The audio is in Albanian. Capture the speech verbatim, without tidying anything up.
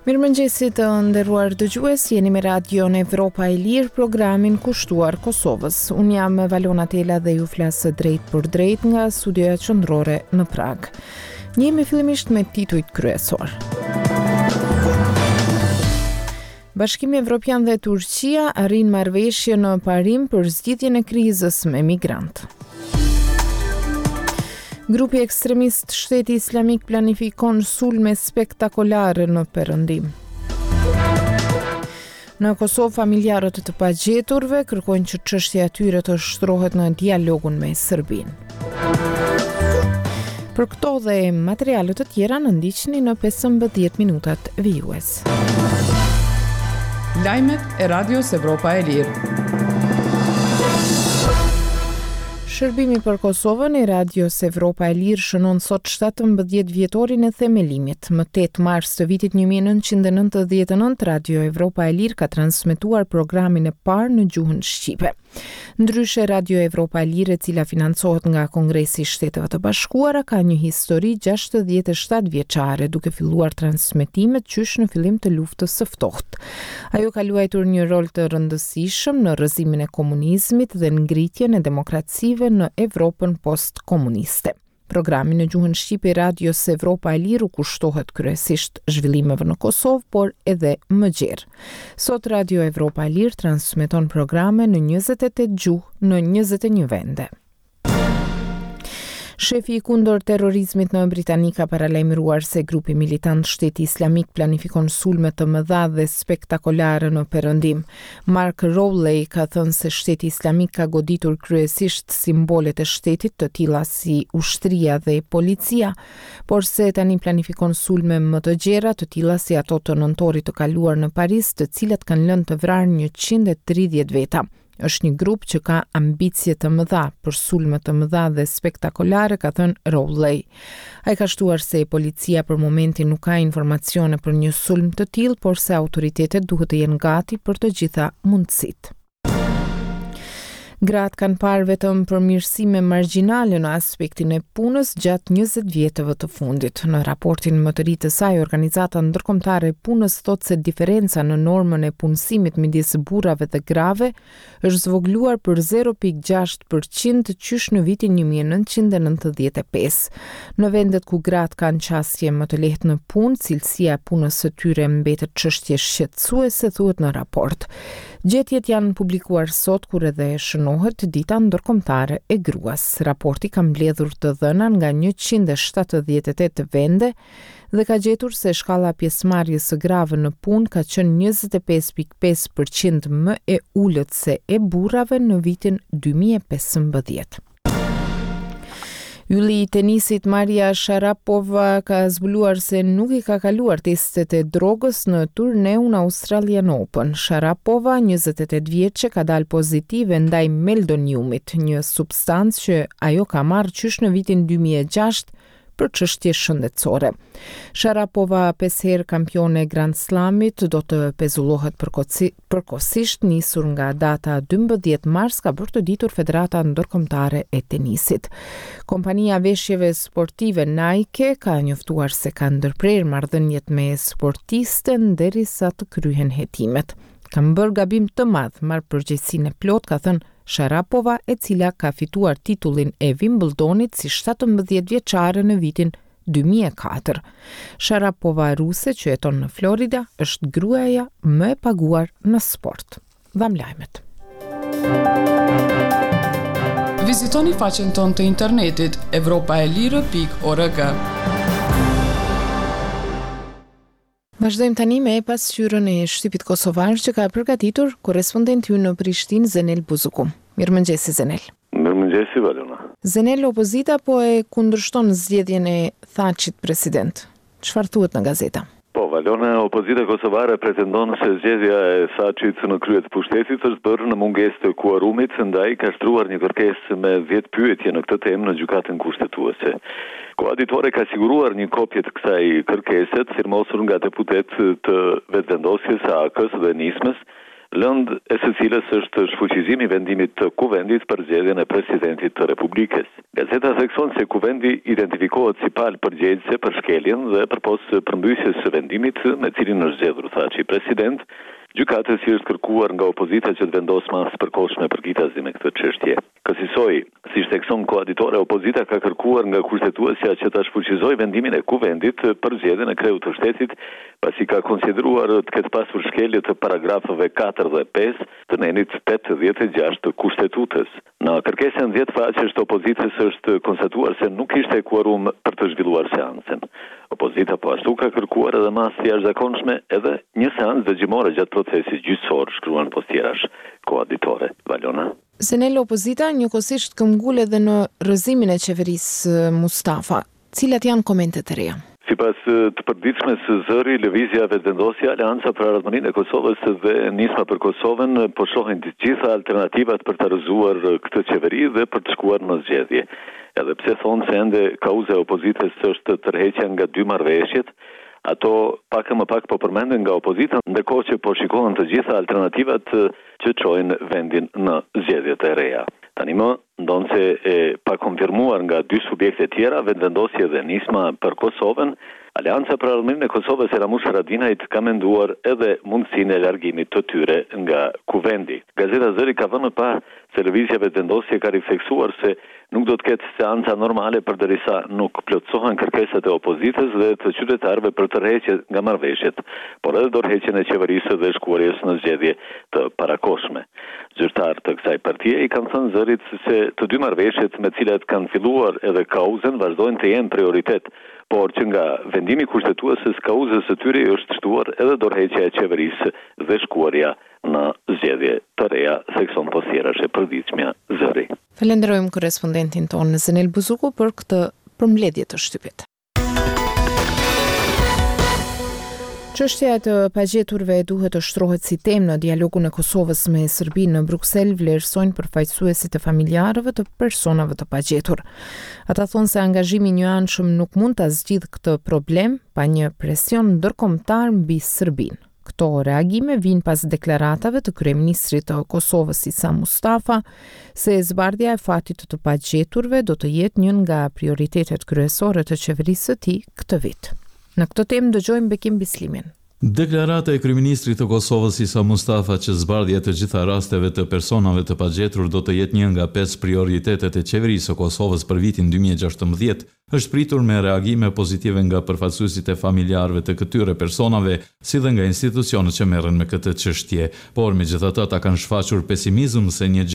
Mirëmëngjesit të nderuar dëgjues, jeni me Radion Evropa e Lirë, programin kushtuar Kosovës. Unë jam Valona Tela dhe ju flasë drejt për drejt nga studioja qendrore në Prag. Njemi fillimisht me titujt kryesor. Bashkimi Evropian dhe Turqia arrin marrëveshje në parim për zgjidhjen e krizës me migrantë. Grupi ekstremist Shteti Islamik planifikon sulme spektakolare në Perëndim. Në Kosovë, familjarët të pagjeturve kërkojnë që çështja e tyre të shtrohet në dialogun me Serbinë. Për këto dhe materiale të tjera në ndiqni në pesëmbëdhjetë minutat vijues. Lajmet e Radios Evropa e Lirë. Shërbimi për Kosovën e Radios Evropa e Lirë shënon sot shtatëmbëdhjetë vjetorin e themelimit. Më tetë mars të vitit një mijë e nëntëqind e nëntëdhjetë e nëntë, Radio Evropa e Lirë ka transmetuar programin e parë në gjuhën shqipe. Ndryshe, Radio Evropa e Lirë, e cila financohet nga Kongresi i Shteteve të Bashkuara, ka një histori gjashtëdhjetë e shtatë vjeçare, duke filluar transmetimet qysh në fillim të luftës së ftohtë. Ajo ka luajtur një rol të rëndësishëm në rrëzimin e komunizmit dhe ngritjen e demokracive në Evropën post-komuniste. Programi në gjuhën shqipe i Radios Evropa e Lirë kushtohet kryesisht zhvillimeve në Kosovë, por edhe më gjerë. Sot Radio Evropa e Lirë transmeton programe në njëzet e tetë gjuhë në njëzet e një vende. Shefi i kundër terrorizmit në Britani ka paralajmëruar se grupi militant Shteti Islamik planifikon sulme të mëdha dhe spektakolare në Perëndim. Mark Rowley ka thënë se Shteti Islamik ka goditur kryesisht simbolet e shtetit, të tilla si ushtria dhe policia, por se tani planifikon sulme më të gjera, të tilla si ato të nëntorit të kaluar në Paris, të cilat kanë lënë të vrarë njëqind e tridhjetë veta. Është një grup që ka ambicie të mëdha për sulme të mëdha dhe spektakolare, ka thënë Rowley. Ai ka shtuar se policia për momentin nuk ka informacione për një sulm të tillë, por se autoritetet duhet të jenë gati për të gjitha mundësitë. Gratë kanë parë vetëm përmirësime margjinale në aspektin e punës gjatë njëzet vjetëve të fundit. Në raportin më të ri të saj, Organizata Ndërkombëtare e Punës thotë se diferenca në normën e punësimit midis burrave dhe grave është zvogluar për zero pikë gjashtë përqind qysh në vitin një mijë e nëntëqind e nëntëdhjetë e pesë. Në vendet ku gratë kanë qasje më të lehtë në punë, cilësia e punës së tyre mbetet çështje shqetësuese, thuhet në raport. Gjetjet janë publikuar sot kur edhe shënohet Dita Ndërkombëtare e Gruas. Raporti ka mbledhur të dhëna nga njëqind e shtatëdhjetë e tetë vende dhe ka gjetur se shkalla pjesëmarrjes së grave në punë ka qenë njëzet e pesë pikë pesë përqind më e ulët se e burrave në vitin dy mijë e pesëmbëdhjetë. Ylli i tenisit Maria Sharapova ka zbuluar se nuk i ka kaluar testet e drogës në turneun Australian Open. Sharapova, njëzet e tetë vjeçe, ka dalë pozitive ndaj meldoniumit, një substancë që ajo ka marrë qysh në vitin dy mijë e gjashtë për çështje shëndetësore. Sharapova, pesë herë kampione Grand Slamit, do të pezullohet përkohësisht nisur nga data dymbëdhjetë mars, ka bërë të ditur Federata Ndërkombëtare e Tenisit. Kompania veshjeve sportive Nike ka njoftuar se ka ndërprerë marrëdhëniet me sportisten derisa të kryhen hetimet. Kam bërë gabim të madh, marr përgjegjësinë e plot, ka thënë Sharapova, e cila ka fituar titullin e Wimbledonit si shtatëmbëdhjetë vjeçare në vitin dy mijë e katër. Sharapova, ruse që jeton në Florida, është gruaja më e paguar në sport. Dham lajmet. Vizitoni faqen tonë të internetit evropaelire pikë org. Vazhdojmë tani me pasqyrën e shtypit kosovar që ka përgatitur korrespondenti ynë në Prishtinë, Zenel Buzuku. Mirëmëngjesi, Zenel. Mirëmëngjesi, Valona. Zenel, opozita po e kundërshton zgjedhjen e Thaçit president. Çfarë thuhet në gazeta? Po, Valona, opozita kosovare pretendon se zgjedhja e Thaçit në krye të pushtetit është bërë në mungesë të kuorumit, ndaj ka shtruar një kërkesë me dhjetë pyetje në këtë temë në gjykatën kushtetuese. Koaditore ka siguruar një kopje të kësaj kërkese, firmosur nga deputet të vetëvendosjes së A K-s dhe Nismës, lëndë e së cilës është shfuqizimi i vendimit të kuvendit për zgjedhjen e presidentit të Republikës. Gazeta thekson se kuvendi identifikohet si palë përgjegjëse për shkeljen dhe përpos përmbysjes së vendimit me cilin është zgjedhur thaçi president. Gjykatës i është kërkuar nga opozita që të vendosë masë përkohshme për gjithasë me këtë çështje. Kësaj, si thekson koaditore, opozita ka kërkuar nga kushtetuesja që ta shfuqizojë vendimin e kuvendit për zgjedhjen e kreut të shtetit, pasi ka konsideruar të ketë pasur shkelje të paragrafeve katër dhe pesë të nenit tetëdhjetë e gjashtë të kushtetutës. Në kërkesën dhjetë faqesh të opozitës është konstatuar se nuk ishte kuorum për të zhvilluar seancën. Opozita po ashtu ka kërkuar edhe masë të jashtëzakonshme edhe një seancë dëgjimore gjatë procesit gjyqësor, shkruan postjerash koaditore. Valona. Senel opozita njëkohësisht këmbgul edhe në rrëzimin e qeverisë Mustafa. Cilat janë komentet e reja? Sipas të përditshmes së zëri, lëvizja vetëvendosja, Aleanca për Ardhmërinë e Kosovës dhe Nisma për Kosovën po shohin të gjitha alternativat për të rrëzuar këtë qeveri dhe për të shkuar në zgjedhje. Edhe pse thonë se ende kauza e opozitës është tërheqja nga dy marrëveshjet, ato pak e më pak po përmenden nga opozita, ndërkohë që po shikohen të gjitha alternativat që çojnë vendin në zgjedhjet e reja. Tani më, ndonë se e pa konfirmuar nga dy subjekte tjera, vendvendosje dhe Nisma për Kosovën, Aleanca për Ardhmërinë e Kosovës e Ramush Haradinajt ka menduar edhe mundësinë e largimit të tyre nga kuvendi. Gazeta Zëri ka vënë pa se lëvizja vendvendosje ka rifleksuar se nuk do të ketë seanca normale përderisa nuk plotësohen kërkesat e opozitës dhe të qytetarëve për tërheqje nga marrëveshjet, por edhe dorëheqjen e qeverisë dhe shkuarjes në zgjedhje të parakohshme. Zyrtar të kësaj partie i kanë thënë Zërit se të dy marrëveshjet me të cilat kanë filluar edhe kauzën vazhdojnë të jenë prioritet, por që nga vendimi kushtetuesës kauzës së tyre është shtuar edhe dorëheqja e qeverisë dhe shkuarja në zgjedhje të reja, thekson postjerash e përditshmja Zëri. Falenderojmë korrespondentin tonë Zenel Buzuku për këtë përmbledhje të shtypit. Çështja e të pagjeturve duhet të shtrohet si temë në dialogun e Kosovës me Serbinë në Bruksel, vlerësojnë përfaqësuesit e familjarëve të personave të pagjetur. Ata thonë se angazhimi i njëanshëm nuk mund ta zgjidhë këtë problem pa një presion ndërkombëtar mbi Serbinë. Këto reagime vijnë pas deklaratave të kryeministrit të Kosovës Isa Mustafa se zbardhja e fatit të pagjeturve do të jetë një nga prioritetet kryesore të qeverisë së tij këtë vit. Në këtë temë dëgjojmë Bekim Bislimin. Deklarata e kryeministrit të Kosovës Isa Mustafa që zbardhja të gjitha rasteve të personave të pagjetur do të jetë një nga pesë prioritetet e qeverisë së Kosovës për vitin dy mijë e gjashtëmbëdhjetë, është pritur me reagime pozitive nga përfaqësuesit e familjarëve të këtyre personave, si dhe nga institucionet që merren me këtë çështje, por megjithatë ata kanë shfaqur pesimizëm se një